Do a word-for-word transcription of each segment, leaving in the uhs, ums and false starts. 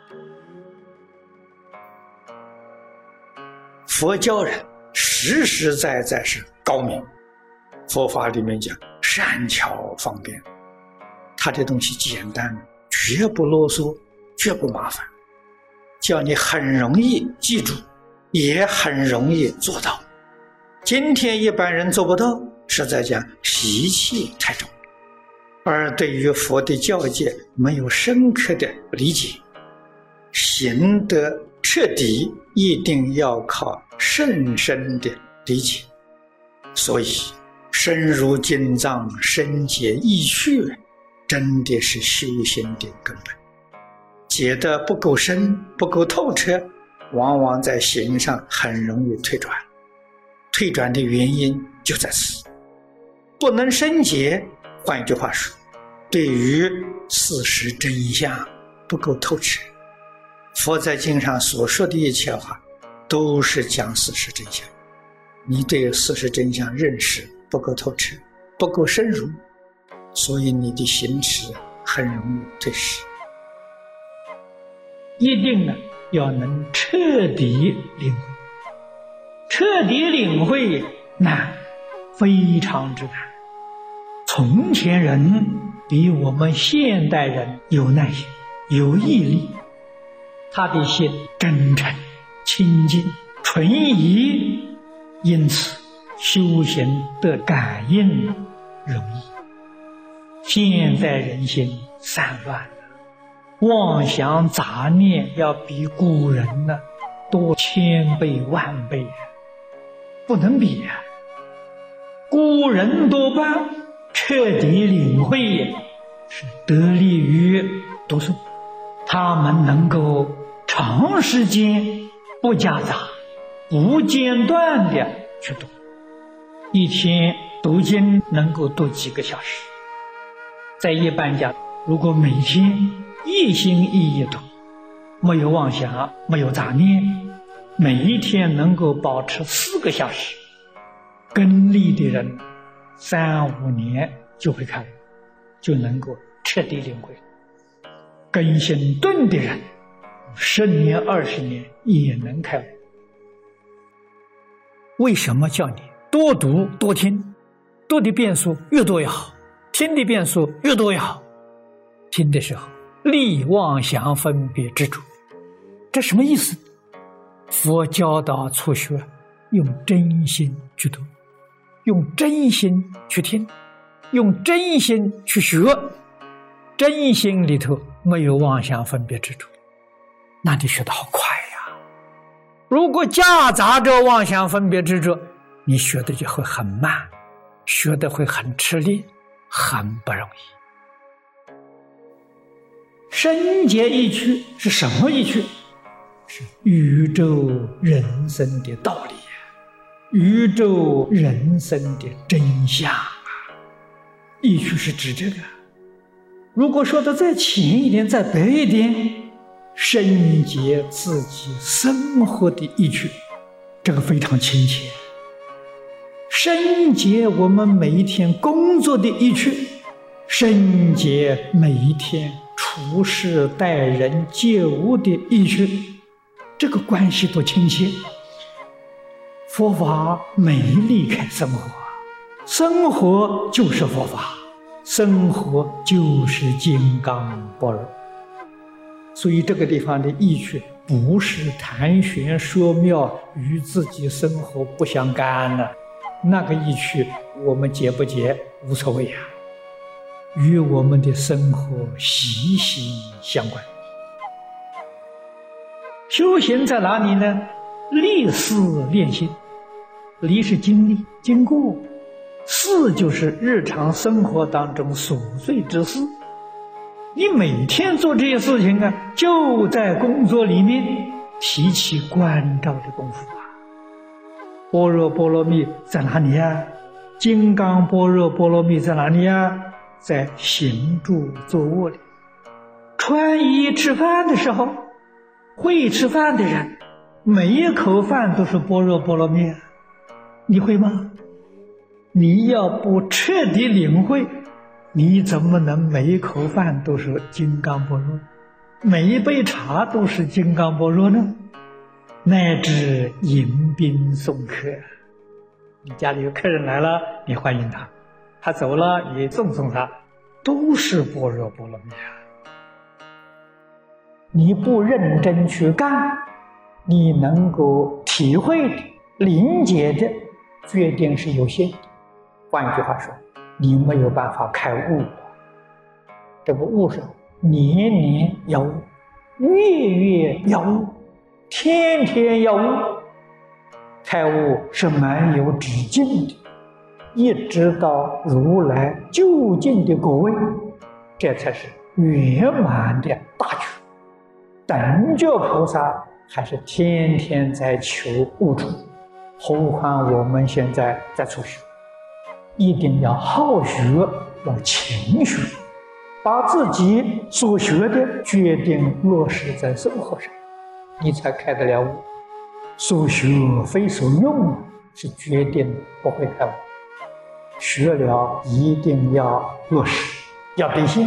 佛教人实实在在是高明，佛法里面讲善巧方便，他的东西简单，绝不啰嗦，绝不麻烦，叫你很容易记住，也很容易做到。今天一般人做不到，实在讲习气太重，而对于佛的教诫没有深刻的理解，行得彻底，一定要靠甚深的理解。所以深入经藏，深解义趣，真的是修行的根本。解得不够深，不够透彻，往往在行上很容易退转。退转的原因就在此，不能深解。换一句话说，对于事实真相不够透彻。佛在经上所说的一切话，都是讲事实真相。你对事实真相认识不够透彻，不够深入，所以你的行持很容易退失。 一定呢要能彻底领会，彻底领会难，非常之难。从前人比我们现代人有耐心，有毅力，他的心真诚、清净、纯怡，因此修行的感应容易。现在人心散乱了，妄想杂念要比古人呢多千倍万倍，不能比啊！古人多半彻底领会是得力于读书，他们能够长时间不夹杂、不间断的去读，一天读经能够读几个小时。在一般讲，如果每天一心一意读，没有妄想，没有杂念，每一天能够保持四个小时，根力的人三五年就会开悟，就能够彻底领会。根性钝的人十年二十年也能开悟。为什么叫你多读多听？读的遍数越多越好，听的遍数越多越好。听的时候立妄想分别执着，这什么意思？佛教导初学用真心去读，用真心去听，用真心去学，真心里头没有妄想分别执着，那你学得好快呀。如果夹杂着妄想分别执着，你学的就会很慢，学的会很吃力，很不容易。深解义趣是什么义趣？是宇宙人生的道理，宇宙人生的真相啊！义趣是指这个。如果说的再浅一点，再白一点，深解自己生活的义趣，这个非常亲切。深解我们每一天工作的义趣，深解每一天处事待人接物的义趣，这个关系多亲切。佛法没离开生活，生活就是佛法，生活就是金刚般若。所以这个地方的义趣不是谈玄说妙，与自己生活不相干了，那个义趣我们解不解无所谓啊，与我们的生活息息相关。修行在哪里呢？历事练心。历是经历经过，事就是日常生活当中琐碎之事。你每天做这些事情啊，就在工作里面提起关照的功夫啊。般若波罗蜜在哪里啊？金刚般若波罗蜜在哪里啊？在行住坐卧里。穿衣吃饭的时候，会吃饭的人每一口饭都是般若波罗蜜，你会吗？你要不彻底领会，你怎么能每一口饭都是金刚般若？ 每一杯茶都是金刚般若呢？乃至迎宾送客，你家里有客人来了，你欢迎他，他走了，你送送他，都是般若波罗蜜啊！你不认真去干，你能够体会的、理解的，决定是有限的。换一句话说，你没有办法开悟。这个悟是年年要悟，月月要悟，天天要悟。开悟是蛮有止境的，一直到如来究竟的果位，这才是圆满的大觉。等觉菩萨还是天天在求悟处，何况我们现在在初学，一定要好学，要勤学，把自己所学的决定落实在生活上，你才开得了悟。所学非所用是决定不会开悟，学了一定要落实，要兑现。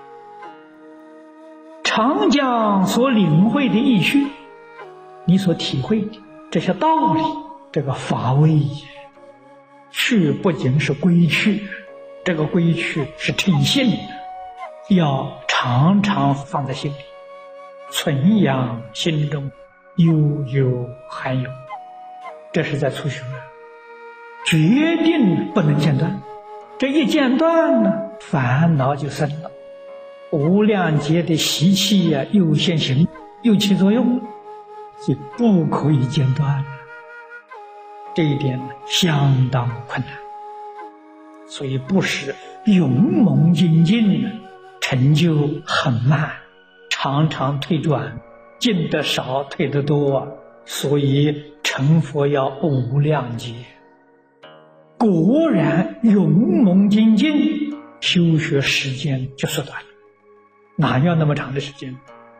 常讲所领会的义趣，你所体会的这些道理，这个法味趣不仅是归趣，这个归趣是称性的，要常常放在心里，存养心中，悠悠含有。这是在初学，决定不能间断。这一间断呢，烦恼就生了，无量劫的习气呀、啊，又现行，又起作用，就不可以间断了。这一点呢，相当困难，所以不是勇猛精进，成就很慢，常常退转，进得少，退得多，所以成佛要无量劫。果然勇猛精进，修学时间就缩短了，哪要那么长的时间？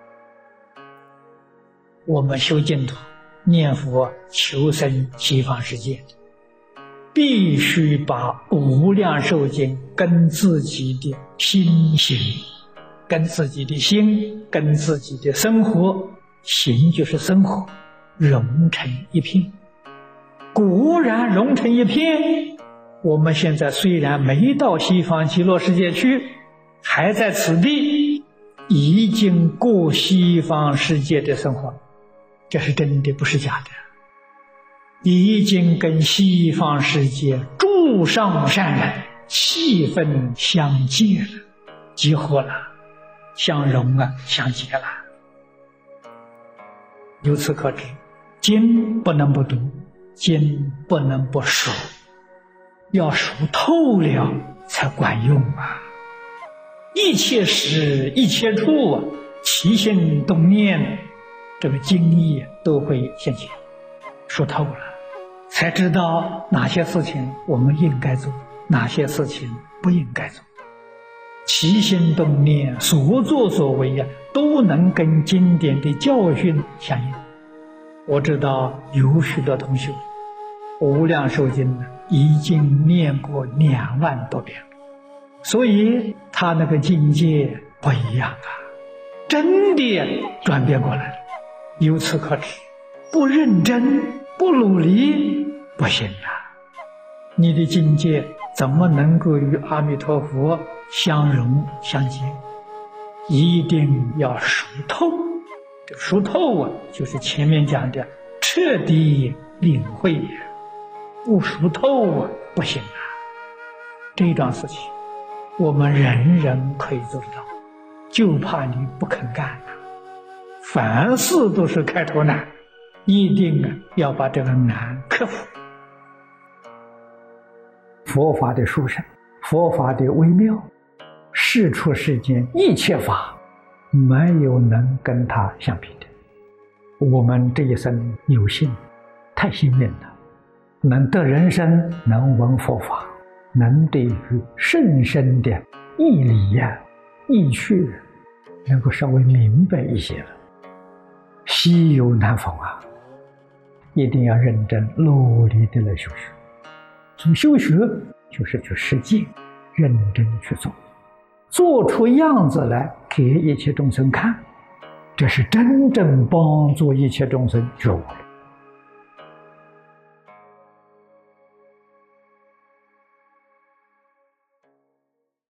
我们修净土念佛求生西方世界，必须把无量寿经跟自己的心行，跟自己的心，跟自己的生活，行就是生活，融成一片。果然融成一片，我们现在虽然没到西方极乐世界去，还在此地，已经过西方世界的生活，这是真的，不是假的，已经跟西方世界诸上善人气氛相接了，结合了，相融啊，相结了。由此可知，经不能不读，经不能不熟，要熟透了才管用啊！一切时一切处啊，起心动念，这个经义都会现前，熟透了，才知道哪些事情我们应该做，哪些事情不应该做。起心动念，所作所为啊，都能跟经典的教训相应。我知道有许多同学无量寿经已经念过两万多遍，所以他那个境界不一样啊，真的转变过来了。由此可知，不认真不努力不行啊！你的境界怎么能够与阿弥陀佛相融相结？一定要熟透。这个熟透啊，就是前面讲的彻底领会，不熟透啊不行啊。这桩事情我们人人可以做得到，就怕你不肯干啊。凡事都是开头难，一定啊要把这个难克服。佛法的殊胜，佛法的微妙，世出世间一切法没有能跟它相比的。我们这一生有幸，太幸运了，能得人生，能闻佛法，能对于甚深的义理呀、义趣能够稍微明白一些了。稀有难逢啊，一定要认真努力的来修学。所以修学就是去实践，认真去做，做出样子来给一切众生看， 这是真正帮助一切众生觉悟了。